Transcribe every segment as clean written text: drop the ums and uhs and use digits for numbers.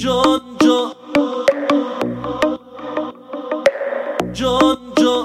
جان جان جان جان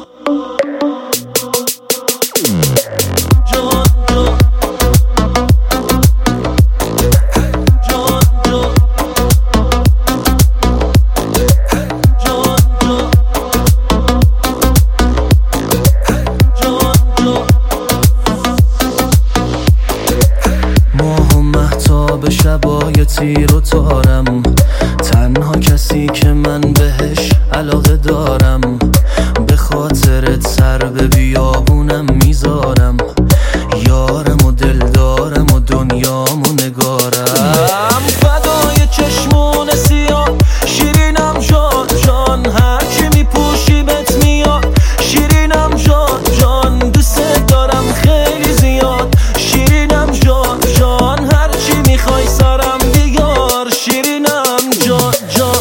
به شبای تیر و تارم، تنها کسی که من بهش علاقه دارم، به خاطرت سر به بیابونم میذارم، یارم و دلدارم و دنیام و نگارم، فدای چشمون سیاه شیرینم جان جان، هرچی میپوشی بهت میاد شیرینم جان جان، دوست دارم خیلی زیاد شیرینم جان جان، هرچی میخوای سرم بیار شیرینم جان جان.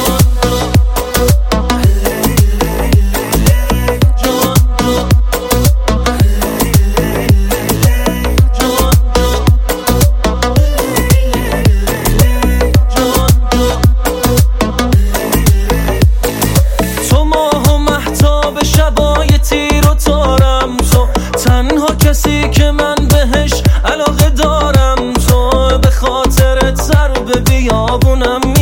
تو ماه و مهتاب شبای تیر و تارم، تو تنها کسی که من بهش علاقه دارم، تو به خاطرت سر به بیابونم